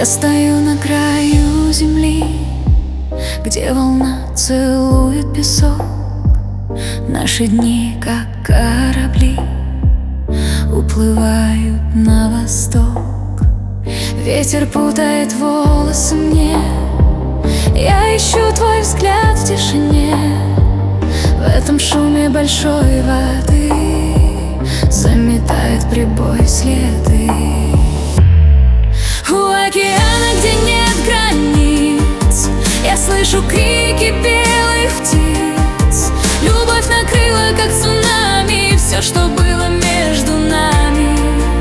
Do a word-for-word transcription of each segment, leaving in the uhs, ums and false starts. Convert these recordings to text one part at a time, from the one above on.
Я стою на краю земли, где волна целует песок. Наши дни, как корабли, уплывают на восток. Ветер путает волосы мне, я ищу твой взгляд в тишине. В этом шуме большой воды заметает прибой следы. У океана, где нет границ, я слышу крики белых птиц. Любовь накрыла, как цунами, все, что было между нами.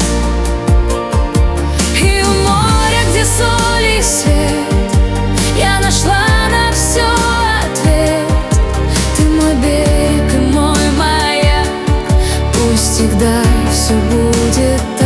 И у моря, где соль и свет, я нашла на все ответ. Ты мой берег и мой маяк, пусть всегда все будет так.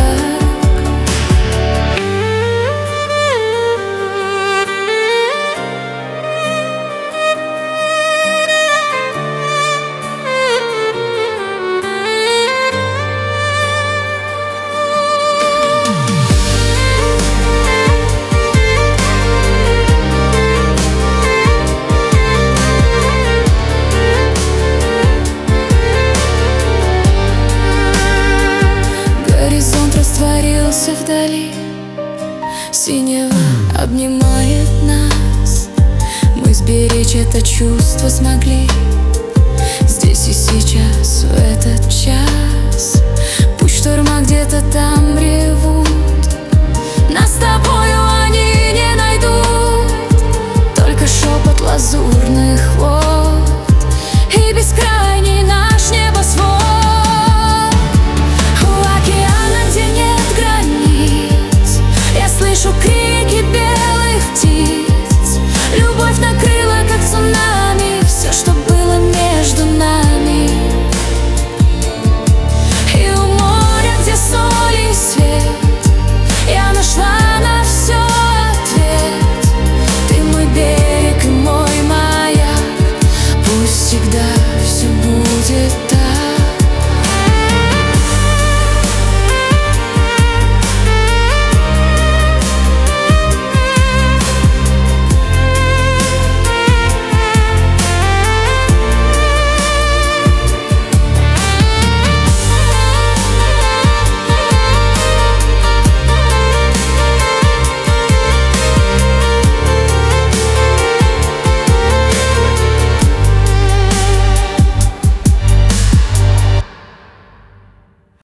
Растворился вдали, синева обнимает нас. Мы сберечь это чувство смогли здесь и сейчас, в этот час. Пусть шторма где-то там ревут, настал